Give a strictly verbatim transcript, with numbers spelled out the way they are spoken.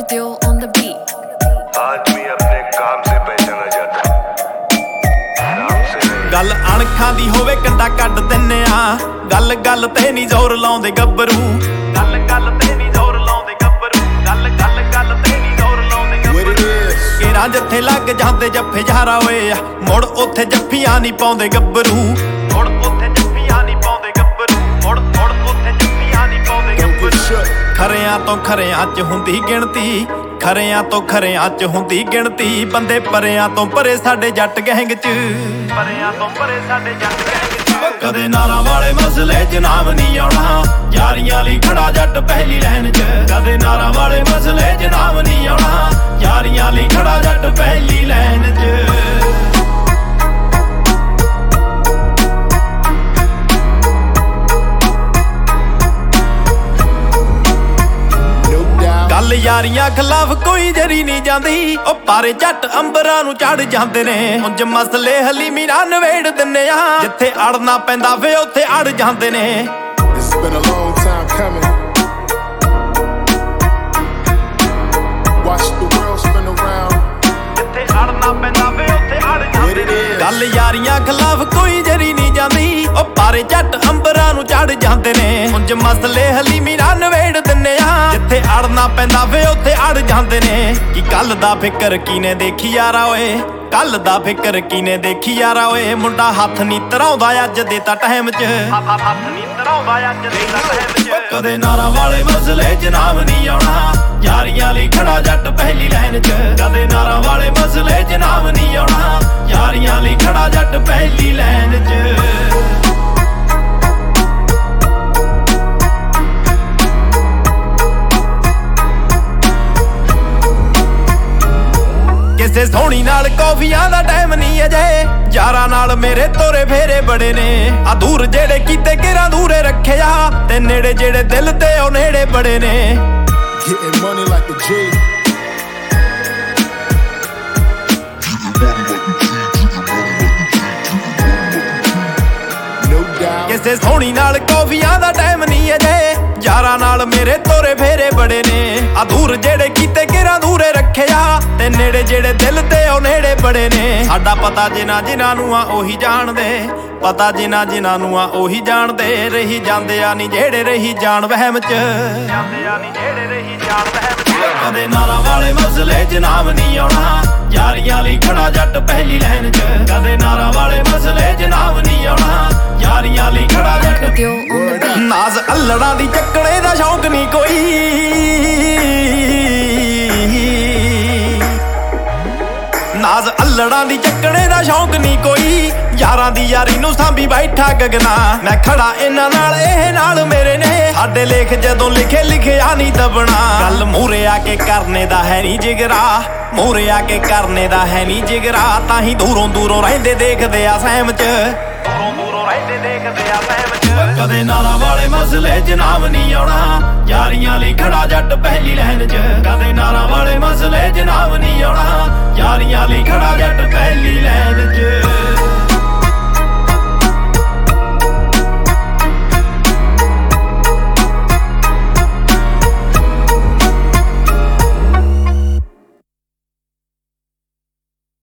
Purdue on the beat. आदमी अपने काम से पहचाना जाता नाम से नहीं। गल अणखां दी होवे कंधा कट दिन्ने आ गल गल ते नहीं जोर लाउंदे गब्बरू गल गल ते नहीं जोर लाउंदे गब्बरू गल गल गल ते नहीं जोर लाउंदे गब्बरू केरा जिथे लग जांदे जफ्फे जहरा होए मुड़ उत्थे जफ्फियां नहीं पाउंदे गब्बरू मुड़ उत्थे जफ्फियां नहीं पाउंदे गब्बरू मुड़ मुड़ उत्थे जफ्फियां नहीं पाउंदे गब्बरू खरियां तो खरियां च हुंदी गिणती खरियां तो खरियां च हुंदी गिणती बंदे परियां तो परे साडे जट गैंग च परियां तो परे साडे जट गैंग च कदे नारां वाले मसले च नाम नहीं आउणा यारियां लई खड़ा जट पहली लाइन च कदे नारां वाले मसले च नाम नहीं आउणा यारियां लई खड़ा जट पहली लाइन च गल यारियां खिलाफ कोई जरी नहीं जांदी ओ पारे जट अंबरां नूं चढ़ जांदे ने उंज मसले हलीमी नाल नवेड़ दिन्ने आ जिथे अड़ना पैंदा वे उत्थे अड़ जांदे ने It's been a long time coming. Watch the world spin around. जिथे अड़ना पैंदा वे उत्थे अड़ जांदे ने गल यारियां खिलाफ कोई जरी नहीं जांदी ओ पारे जट अंबरां नूं चढ़ जांदे ने उंज मसले हलीमी नाल नवेड़ दिन्ने आ जिथे अड़ना पैंदा वे उत्थे अड़ जांदे ने कि कल दा फिकर कीने देखी यारा ओए कल दा फिकर कीने देखी यारा ओए मुंडा हत्थ नहीं धराउंदा अज दे तां टाइम च हत्थ नहीं धराउंदा अज दे तां टाइम च कदे नारां वाले मसले च नाम नहीं आउणा यारियां लई खड़ा जट पहली लाइन च कदे नारां वाले मसले च नाम नहीं आउणा यारियां लई खड़ा जट पहली लाइन च ਕਿਸੇ ਸੋਹਣੀ ਨਾਲ ਕੌਫੀਆਂ ਦਾ ਟਾਈਮ ਨਹੀਂ ਅਜੇ ਯਾਰਾਂ ਨਾਲ ਮੇਰੇ ਤੋਰੇ ਫੇਰੇ ਬੜੇ ਨੇ ਆ ਦੂਰ ਜਿਹੜੇ ਕੀਤੇ ਕਿਰਾਂ ਦੂਰੇ ਰੱਖਿਆ ਤੇ ਨੇੜੇ ਜਿਹੜੇ ਦਿਲ ਤੇ ਉਹ ਨੇੜੇ ਬੜੇ ਨੇ Getting money like a G. No doubt. ਕਿਸੇ ਸੋਹਣੀ ਨਾਲ ਕੌਫੀਆਂ ਦਾ ਟਾਈਮ ਨਹੀਂ ਅਜੇ ਯਾਰਾਂ ਨਾਲ ਮੇਰੇ ਤੋਰੇ ਫੇਰੇ ਬੜੇ ਨੇ ਆ ਦੂਰ ਜਿਹੜੇ ਕੀਤੇ ਕਿਰਾਂ ਦੂਰੇ ਰੱਖਿਆ ਤੇ ਨੇੜੇ ਜਿਹੜੇ ਦਿਲ ਤੇ ਉਹ ਨੇੜੇ ਬੜੇ ਨੇ ਸਾਡਾ ਪਤਾ ਜਿਨ੍ਹਾਂ ਜਿਨ੍ਹਾਂ ਨੂੰ ਆ ਉਹੀ ਜਾਣਦੇ ਪਤਾ ਜਿਨ੍ਹਾਂ ਜਿਨ੍ਹਾਂ ਨੂੰ ਆ ਉਹੀ ਜਾਣਦੇ ਰਹੀ ਜਾਂਦੇ ਆ ਨਹੀਂ ਜਿਹੜੇ ਰਹੀ ਜਾਣ ਵਹਿਮ ਚ ਜਾਂਦੇ ਆ ਨਹੀਂ ਜਿਹੜੇ ਰਹੀ ਜਾਣ ਵਹਿਮ ਚ ਕਦੇ ਨਾਰਾਂ ਵਾਲੇ ਮਸਲੇ ਚ ਨਾਮ ਨਹੀਂ ਆਉਣਾ ਯਾਰੀਆਂ ਲਈ ਖੜਾ ਜੱਟ ਪਹਿਲੀ ਲਾਈਨ ਚ ਕਦੇ ਨਾਰਾਂ ਵਾਲੇ ਮਸਲੇ ਚ ਨਾਮ ਨਹੀਂ ਆਉਣਾ ਯਾਰੀਆਂ ਲਈ ਖੜਾ ਜੱਟ ਨਾਜ਼ ਅਲੜਾਂ ਦੀ ਚੱਕਣੇ ਦਾ ਸ਼ੌਂਕ ਨਹੀਂ ਕੋਈ ਨਾਜ਼ ਅਲੜਾਂ ਦੀ ਚੱਕਣੇ ਦਾ ਸ਼ੌਂਕ ਨਹੀਂ ਕੋਈ ਯਾਰਾਂ ਦੀ ਯਾਰੀ ਨੂੰ ਸਾਂਭੀ ਬੈਠਾ ਗਗਨਾ ਮੈਂ ਖੜਾ ਇਹਨਾਂ ਨਾਲ ਇਹ ਨਾਲ ਮੇਰੇ ਨੇ ਸਾਡੇ ਲੇਖ ਜਦੋਂ ਲਿਖੇ ਲਿਖਿਆ ਨਹੀਂ ਦਬਣਾ ਗੱਲ ਮੂਰੇ ਆ ਕੇ ਕਰਨੇ ਦਾ ਹੈ ਨਹੀਂ ਜਿਗਰਾ ਮੂਰੇ ਆ ਕੇ ਕਰਨੇ ਦਾ ਹੈ ਨਹੀਂ ਜਿਗਰਾ ਤਾਂ ਹੀ ਦੂਰੋਂ ਦੂਰੋਂ ਰਹਿੰਦੇ ਦੇਖਦੇ ਆ ਸਹਿਮ ਚ ਦੂਰੋਂ ਦੂਰੋਂ ਰਹਿੰਦੇ ਦੇਖਦੇ ਆ ਸਹਿਮ ਚ ਕਦੇ ਨਾਰਾਂ ਵਾਲੇ ਮਸਲੇ ਚ ਨਾਮ ਨਹੀਂ ਆਉਣਾ ਯਾਰੀਆਂ ਲਈ ਖੜਾ ਜੱਟ ਪਹਿਲੀ ਲਾਈਨ ਚ ਕਦੇ ਨਾਰਾਂ ਵਾਲੇ ਮਸਲੇ ਚ ਨਾਮ ਨਹੀਂ ਆਉਣਾ ਯਾਰੀਆਂ ਲਈ ਖੜਾ ਜੱਟ ਪਹਿਲੀ ਲਾਈਨ ਚ